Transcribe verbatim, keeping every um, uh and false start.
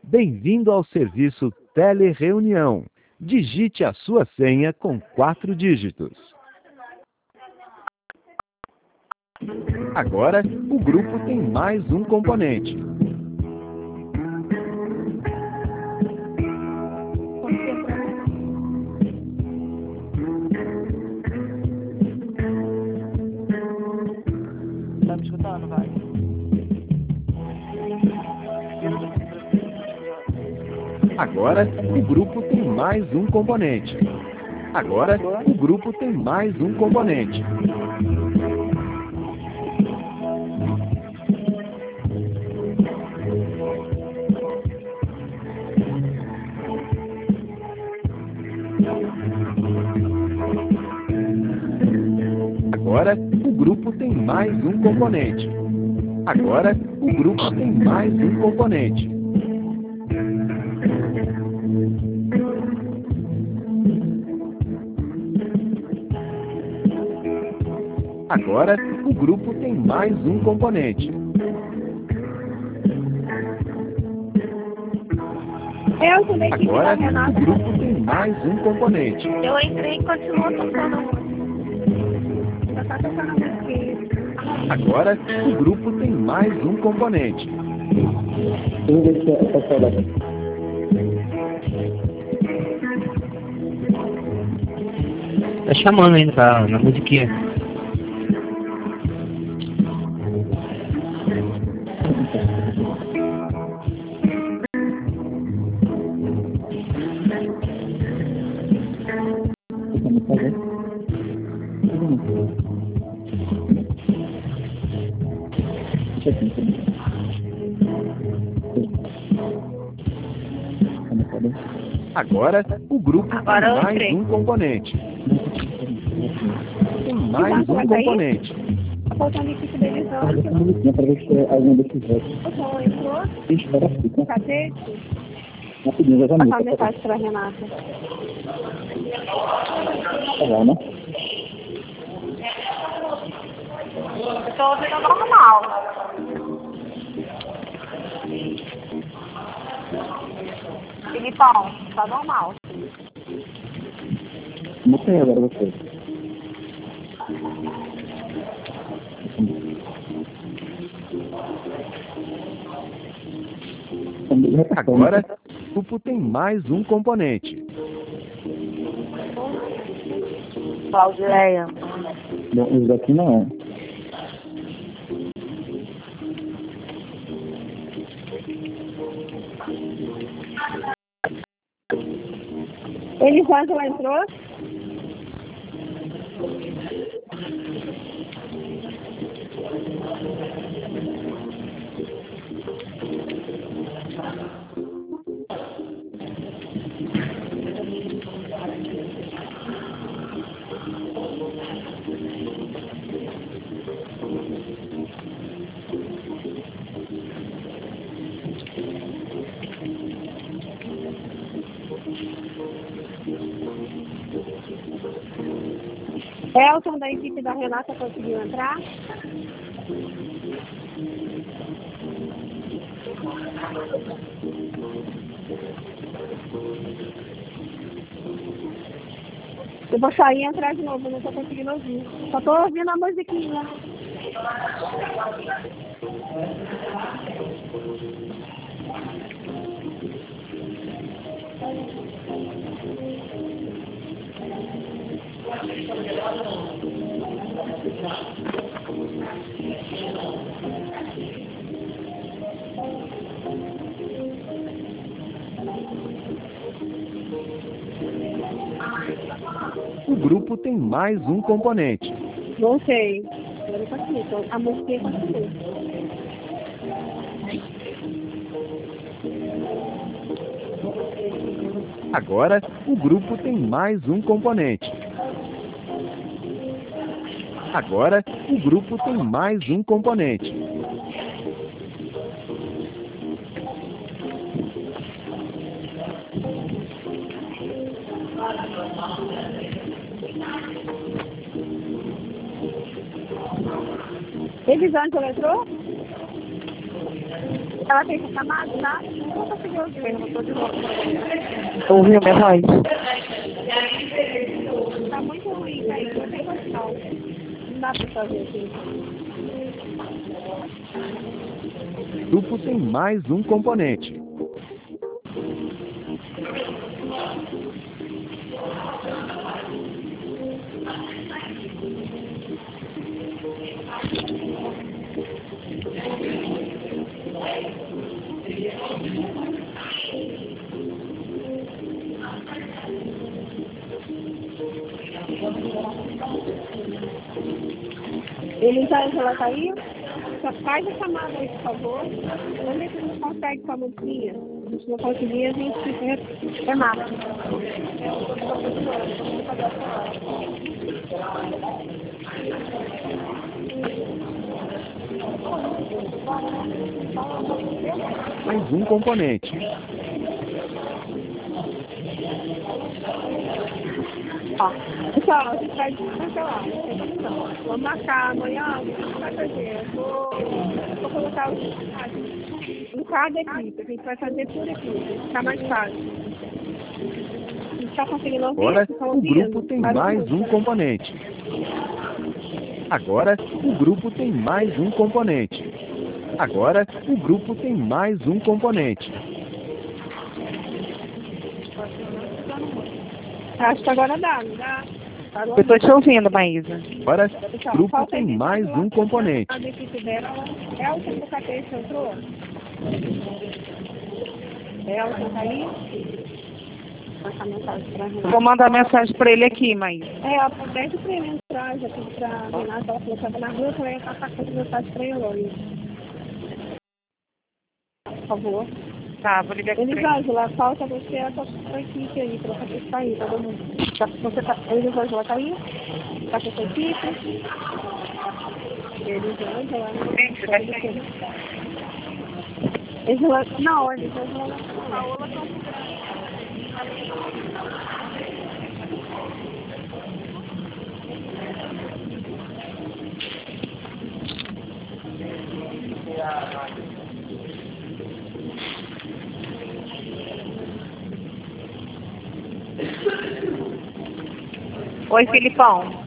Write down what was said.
Bem-vindo ao serviço Telereunião. Digite a sua senha com quatro dígitos. Agora, o grupo tem mais um componente. Tá me escutando, vai? Agora, o grupo tem mais um componente. Agora, o grupo tem mais um componente. Agora, o grupo tem mais um componente. Agora, o grupo tem mais um componente. Agora, o grupo tem mais um componente. Eu também tive Agora, da Renata. o grupo tem mais um componente. Eu entrei e continuou tocando. Já tá tocando a música. Agora, o grupo tem mais um componente. Vamos ver se é essa daqui. Tá chamando ainda pra, na musiquinha. Agora, o grupo Agora eu tem mais entrei. um componente. Tem mais um componente. Tá faltando aqui que deles Para ver se é algum desses votos. Então, entrou. Ixi, vai dar fica. Cadê? Rapidinho, já já Passar uma muda. mensagem pra Renata. Tá bom, né? Eu tô ouvindo normal. Filipão, tá normal. Mutei agora você. Agora, o grupo tem mais um componente. Claudileia. Bom, isso daqui não é. Elisângela entrou? Elton, da equipe da Renata, conseguiu entrar? Eu vou sair e entrar de novo, não tô conseguindo ouvir. Só tô ouvindo a musiquinha. O grupo tem mais um componente. Voltei. Agora tá aqui, então a musiquinha continua. Agora, o grupo tem mais um componente. Agora, o grupo tem mais um componente. Elisângela entrou? Ela tem que chamar, tá? não conseguiu ouvir, eu tô de novo. Ouviu minha voz? Tá muito ruim, mas não tem condição. Não dá pra fazer assim. O grupo tem mais um componente. Ele já ela caiu? Só faz a chamada aí, por favor. Quando a gente não consegue com a musiquinha, a gente não conseguir, a gente fica remata. Mais um componente. Ó, pessoal, a gente vai cancelar. Vamos marcar amanhã, o que a gente vai fazer? Eu vou, vou colocar o em cada equipe. A gente vai fazer por equipe, ficar mais fácil. A gente está conseguindo ouvir? Agora Tá o ouvindo? grupo tem mais um componente. Agora o grupo tem mais um componente. Agora o grupo tem mais um componente. Acho que agora dá, não dá? Parou? Eu tô te ouvindo, Maísa. Agora Pessoal, o grupo falta tem aí, mais lá, um componente. A equipe dela é o que o Catete entrou? É o que tá aí? Passar mensagem pra Renata. Vou mandar mensagem pra ele aqui, Maísa. É, ó, pede pra ele entrar, já pedi pra Renata, ela falou que tava na rua, então eu ia passar com mensagem pra ele hoje. Por favor. Tá, vou ligar aqui pra ele. Elisângela, falta você a sua equipe aí, pra você estar aí, todo mundo. Tá, você tá, Elisângela tá aí? Tá com a sua equipe? Elisângela, Gente, vai sair. Elisângela, não, Elisângela não. Paola tá. Oi, Filipão.